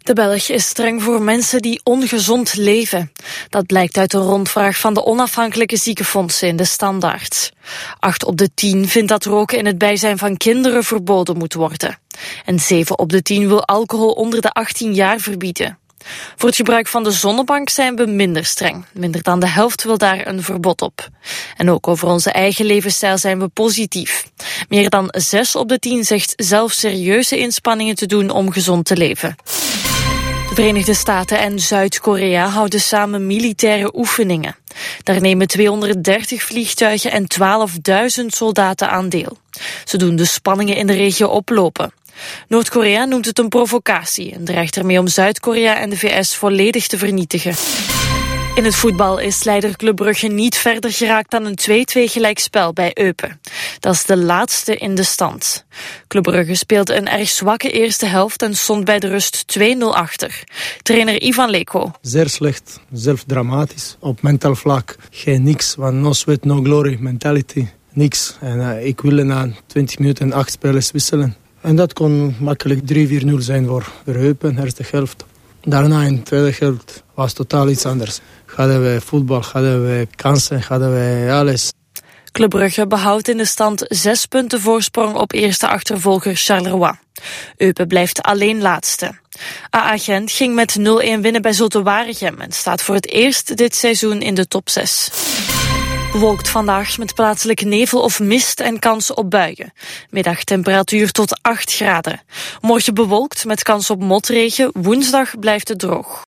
De Belg is streng voor mensen die ongezond leven. Dat blijkt uit een rondvraag van de onafhankelijke ziekenfondsen in de Standaard. 8 op de 10 vindt dat roken in het bijzijn van kinderen verboden moet worden. En 7 op de 10 wil alcohol onder de 18 jaar verbieden. Voor het gebruik van de zonnebank zijn we minder streng. Minder dan de helft wil daar een verbod op. En ook over onze eigen levensstijl zijn we positief. Meer dan 6 op de 10 zegt zelf serieuze inspanningen te doen om gezond te leven. De Verenigde Staten en Zuid-Korea houden samen militaire oefeningen. Daar nemen 230 vliegtuigen en 12.000 soldaten aan deel. Ze doen de spanningen in de regio oplopen. Noord-Korea noemt het een provocatie en dreigt ermee om Zuid-Korea en de VS volledig te vernietigen. In het voetbal is leider Club Brugge niet verder geraakt dan een 2-2 gelijkspel bij Eupen. Dat is de laatste in de stand. Club Brugge speelde een erg zwakke eerste helft en stond bij de rust 2-0 achter. Trainer Ivan Leko. Zeer slecht, zelf dramatisch. Op mentaal vlak geen niks, want no sweat, no glory mentality, niks. En ik wilde na 20 minuten 8 spelers wisselen. En dat kon makkelijk 3-4-0 zijn voor Eupen, eerste helft. Daarna in de tweede helft was totaal iets anders. Hadden we voetbal, hadden we kansen, hadden we alles. Club Brugge behoudt in de stand 6 punten voorsprong op eerste achtervolger Charleroi. Eupen blijft alleen laatste. AA Gent ging met 0-1 winnen bij Zulte Waregem en staat voor het eerst dit seizoen in de top 6. Bewolkt vandaag met plaatselijk nevel of mist en kans op buien. Middagtemperatuur tot 8 graden. Morgen bewolkt met kans op motregen. Woensdag blijft het droog.